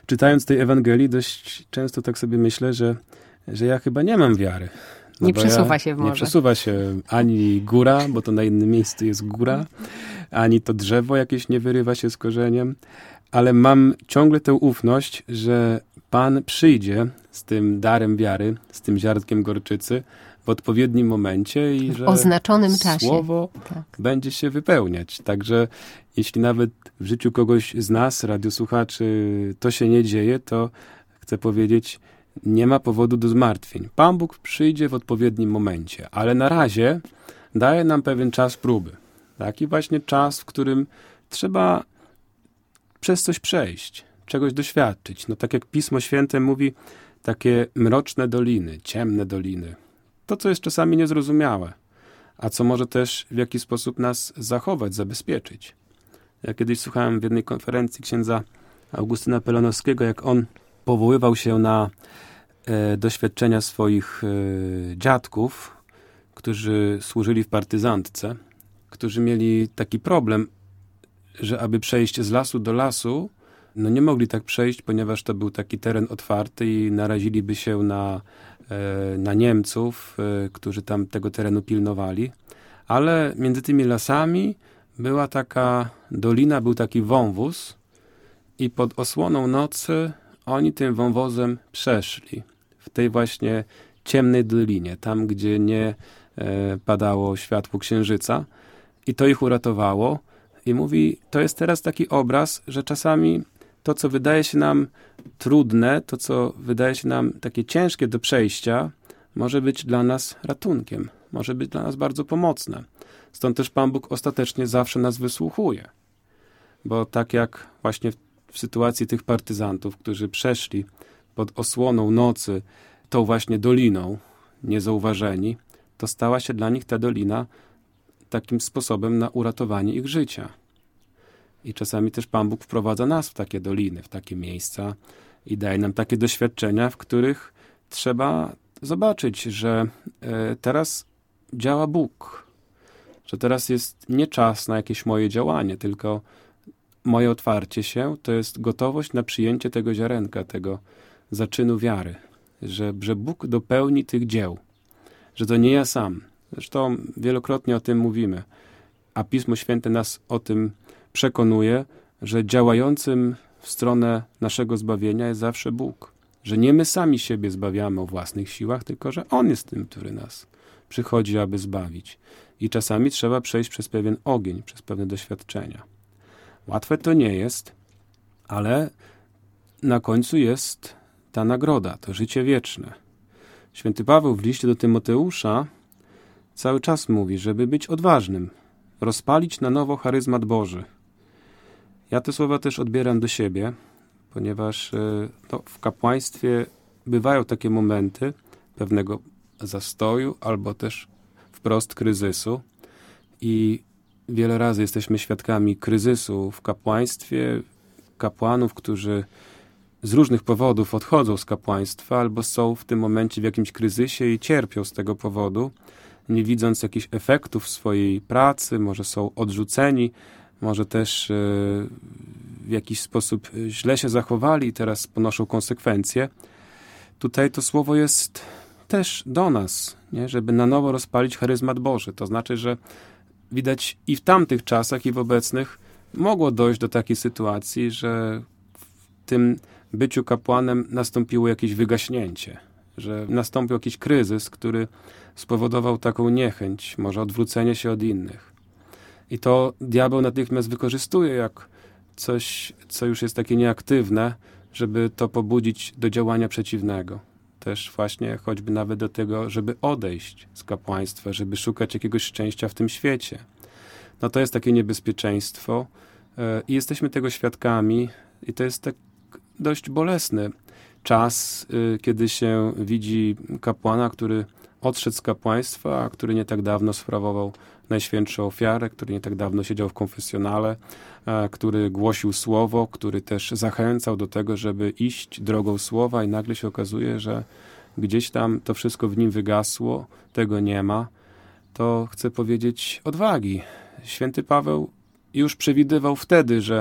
czytając tej Ewangelii dość często tak sobie myślę, że ja chyba nie mam wiary. Nie przesuwa się w morze. Nie przesuwa się ani góra, bo to na innym miejscu jest góra, ani to drzewo jakieś nie wyrywa się z korzeniem, ale mam ciągle tę ufność, że Pan przyjdzie z tym darem wiary, z tym ziarnkiem gorczycy w odpowiednim momencie i że oznaczonym czasie. Słowo będzie się wypełniać. Także jeśli nawet w życiu kogoś z nas, radiosłuchaczy, to się nie dzieje, to chcę powiedzieć, nie ma powodu do zmartwień. Pan Bóg przyjdzie w odpowiednim momencie, ale na razie daje nam pewien czas próby. Taki właśnie czas, w którym trzeba przez coś przejść, czegoś doświadczyć. No tak jak Pismo Święte mówi, takie mroczne doliny, ciemne doliny. To, co jest czasami niezrozumiałe, a co może też w jakiś sposób nas zachować, zabezpieczyć. Ja kiedyś słuchałem w jednej konferencji księdza Augustyna Pelanowskiego, jak on powoływał się na doświadczenia swoich dziadków, którzy służyli w partyzantce, którzy mieli taki problem, że aby przejść z lasu do lasu, no nie mogli tak przejść, ponieważ to był taki teren otwarty i naraziliby się na Niemców, którzy tam tego terenu pilnowali. Ale między tymi lasami była taka dolina, był taki wąwóz i pod osłoną nocy oni tym wąwozem przeszli w tej właśnie ciemnej dolinie, tam gdzie nie padało światło księżyca i to ich uratowało. I mówi, to jest teraz taki obraz, że czasami to, co wydaje się nam trudne, to, co wydaje się nam takie ciężkie do przejścia, może być dla nas ratunkiem, może być dla nas bardzo pomocne. Stąd też Pan Bóg ostatecznie zawsze nas wysłuchuje. Bo tak jak właśnie w sytuacji tych partyzantów, którzy przeszli pod osłoną nocy tą właśnie doliną, niezauważeni, to stała się dla nich ta dolina takim sposobem na uratowanie ich życia. I czasami też Pan Bóg wprowadza nas w takie doliny, w takie miejsca i daje nam takie doświadczenia, w których trzeba zobaczyć, że teraz działa Bóg, że teraz jest nie czas na jakieś moje działanie, tylko moje otwarcie się to jest gotowość na przyjęcie tego ziarenka, tego zaczynu wiary, że Bóg dopełni tych dzieł, że to nie ja sam. Zresztą wielokrotnie o tym mówimy, a Pismo Święte nas o tym przekonuje, że działającym w stronę naszego zbawienia jest zawsze Bóg. Że nie my sami siebie zbawiamy o własnych siłach, tylko że On jest tym, który nas przychodzi, aby zbawić. I czasami trzeba przejść przez pewien ogień, przez pewne doświadczenia. Łatwe to nie jest, ale na końcu jest ta nagroda, to życie wieczne. Święty Paweł w liście do Tymoteusza cały czas mówi, żeby być odważnym, rozpalić na nowo charyzmat Boży. Ja te słowa też odbieram do siebie, ponieważ w kapłaństwie bywają takie momenty pewnego zastoju albo też wprost kryzysu i wiele razy jesteśmy świadkami kryzysu w kapłaństwie, kapłanów, którzy z różnych powodów odchodzą z kapłaństwa albo są w tym momencie w jakimś kryzysie i cierpią z tego powodu, nie widząc jakichś efektów swojej pracy, może są odrzuceni, może też w jakiś sposób źle się zachowali i teraz ponoszą konsekwencje. Tutaj to słowo jest też do nas, nie? Żeby na nowo rozpalić charyzmat Boży. To znaczy, że widać i w tamtych czasach, i w obecnych mogło dojść do takiej sytuacji, że w tym byciu kapłanem nastąpiło jakieś wygaśnięcie, że nastąpił jakiś kryzys, który spowodował taką niechęć, może odwrócenie się od innych. I to diabeł natychmiast wykorzystuje jak coś, co już jest takie nieaktywne, żeby to pobudzić do działania przeciwnego. Też właśnie choćby nawet do tego, żeby odejść z kapłaństwa, żeby szukać jakiegoś szczęścia w tym świecie. No to jest takie niebezpieczeństwo i jesteśmy tego świadkami i to jest tak dość bolesny czas, kiedy się widzi kapłana, który odszedł z kapłaństwa, a który nie tak dawno sprawował Najświętszą Ofiarę, który nie tak dawno siedział w konfesjonale, który głosił słowo, który też zachęcał do tego, żeby iść drogą słowa i nagle się okazuje, że gdzieś tam to wszystko w nim wygasło, tego nie ma. To chcę powiedzieć odwagi. Święty Paweł już przewidywał wtedy, że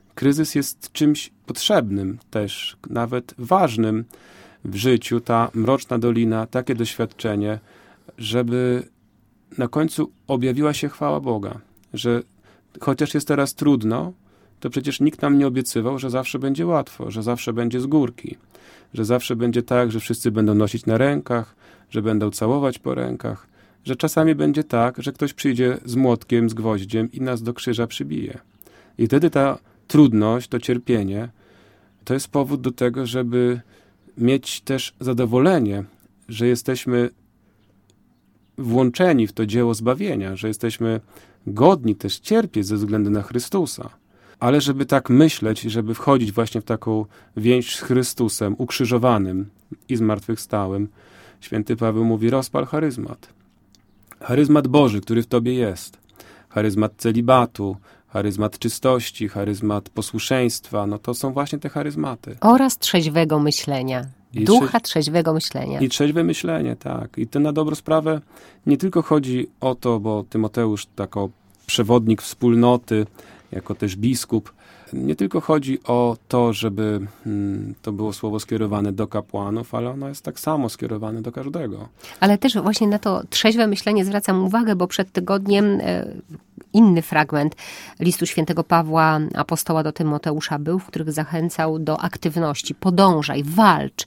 kryzys jest czymś potrzebnym też, nawet ważnym w życiu, ta mroczna dolina, takie doświadczenie, żeby na końcu objawiła się chwała Boga, że chociaż jest teraz trudno, to przecież nikt nam nie obiecywał, że zawsze będzie łatwo, że zawsze będzie z górki, że zawsze będzie tak, że wszyscy będą nosić na rękach, że będą całować po rękach, że czasami będzie tak, że ktoś przyjdzie z młotkiem, z gwoździem i nas do krzyża przybije. I wtedy ta trudność, to cierpienie, to jest powód do tego, żeby mieć też zadowolenie, że jesteśmy włączeni w to dzieło zbawienia, że jesteśmy godni też cierpieć ze względu na Chrystusa. Ale żeby tak myśleć, żeby wchodzić właśnie w taką więź z Chrystusem, ukrzyżowanym i zmartwychwstałym, święty Paweł mówi, rozpal charyzmat. Charyzmat Boży, który w tobie jest. Charyzmat celibatu, charyzmat czystości, charyzmat posłuszeństwa, no to są właśnie te charyzmaty. Oraz trzeźwego myślenia. Ducha trzeźwego myślenia. I trzeźwe myślenie, tak. I to na dobrą sprawę nie tylko chodzi o to, bo Tymoteusz jako przewodnik wspólnoty, jako też biskup, nie tylko chodzi o to, żeby to było słowo skierowane do kapłanów, ale ono jest tak samo skierowane do każdego. Ale też właśnie na to trzeźwe myślenie zwracam uwagę, bo przed tygodniem inny fragment listu świętego Pawła, apostoła do Tymoteusza był, w których zachęcał do aktywności. Podążaj, walcz.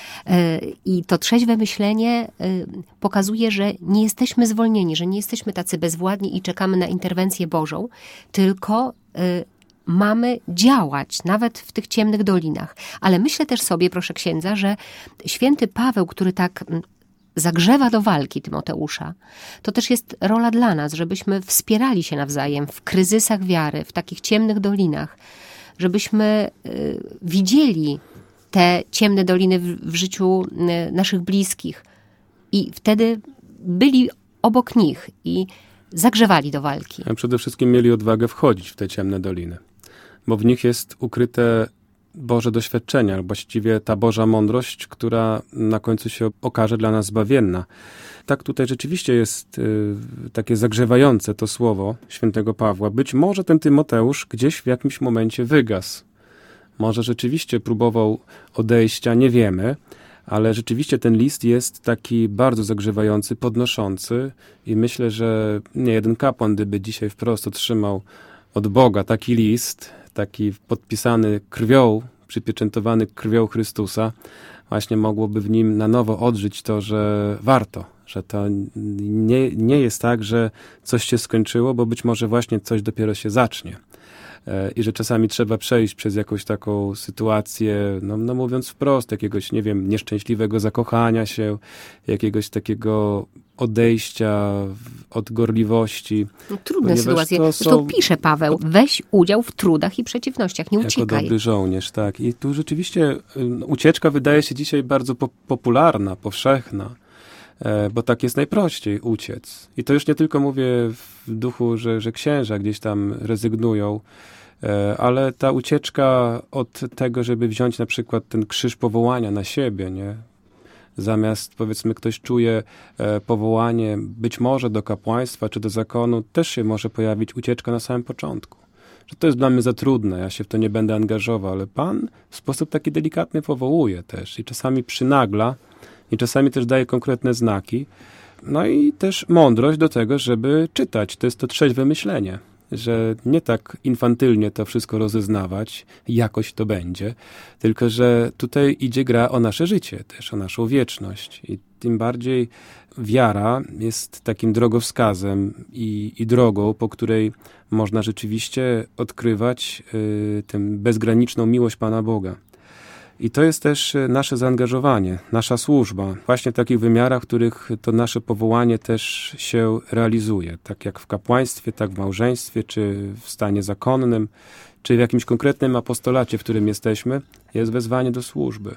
I to trzeźwe myślenie pokazuje, że nie jesteśmy zwolnieni, że nie jesteśmy tacy bezwładni i czekamy na interwencję Bożą, tylko mamy działać, nawet w tych ciemnych dolinach. Ale myślę też sobie, proszę księdza, że święty Paweł, który tak zagrzewa do walki Tymoteusza, to też jest rola dla nas, żebyśmy wspierali się nawzajem w kryzysach wiary, w takich ciemnych dolinach, żebyśmy widzieli te ciemne doliny w życiu naszych bliskich i wtedy byli obok nich i zagrzewali do walki. A przede wszystkim mieli odwagę wchodzić w te ciemne doliny, bo w nich jest ukryte Boże doświadczenia, właściwie ta Boża mądrość, która na końcu się okaże dla nas zbawienna. Tak tutaj rzeczywiście jest takie zagrzewające to słowo świętego Pawła. Być może ten Tymoteusz gdzieś w jakimś momencie wygasł. Może rzeczywiście próbował odejścia, nie wiemy, ale rzeczywiście ten list jest taki bardzo zagrzewający, podnoszący i myślę, że nie jeden kapłan, gdyby dzisiaj wprost otrzymał od Boga taki list, taki podpisany krwią, przypieczętowany krwią Chrystusa, właśnie mogłoby w nim na nowo odżyć to, że warto, że to nie jest tak, że coś się skończyło, bo być może właśnie coś dopiero się zacznie. I że czasami trzeba przejść przez jakąś taką sytuację, no mówiąc wprost, jakiegoś, nie wiem, nieszczęśliwego zakochania się, jakiegoś takiego odejścia od gorliwości. No, trudne sytuacje. Zresztą pisze Paweł, weź udział w trudach i przeciwnościach, nie uciekaj. Jako dobry żołnierz, tak. I tu rzeczywiście ucieczka wydaje się dzisiaj bardzo popularna, powszechna, bo tak jest najprościej uciec. I to już nie tylko mówię w duchu, że księża gdzieś tam rezygnują, ale ta ucieczka od tego, żeby wziąć na przykład ten krzyż powołania na siebie, nie? Zamiast, powiedzmy, ktoś czuje powołanie być może do kapłaństwa czy do zakonu, też się może pojawić ucieczka na samym początku. Że to jest dla mnie za trudne, ja się w to nie będę angażował, ale Pan w sposób taki delikatny powołuje też i czasami przynagla i czasami też daje konkretne znaki. No i też mądrość do tego, żeby czytać. To jest to trzeźwe myślenie, że nie tak infantylnie to wszystko rozeznawać, jakoś to będzie, tylko że tutaj idzie gra o nasze życie też, o naszą wieczność. I tym bardziej wiara jest takim drogowskazem i drogą, po której można rzeczywiście odkrywać tę bezgraniczną miłość Pana Boga. I to jest też nasze zaangażowanie, nasza służba, właśnie w takich wymiarach, w których to nasze powołanie też się realizuje. Tak jak w kapłaństwie, tak w małżeństwie, czy w stanie zakonnym, czy w jakimś konkretnym apostolacie, w którym jesteśmy, jest wezwanie do służby.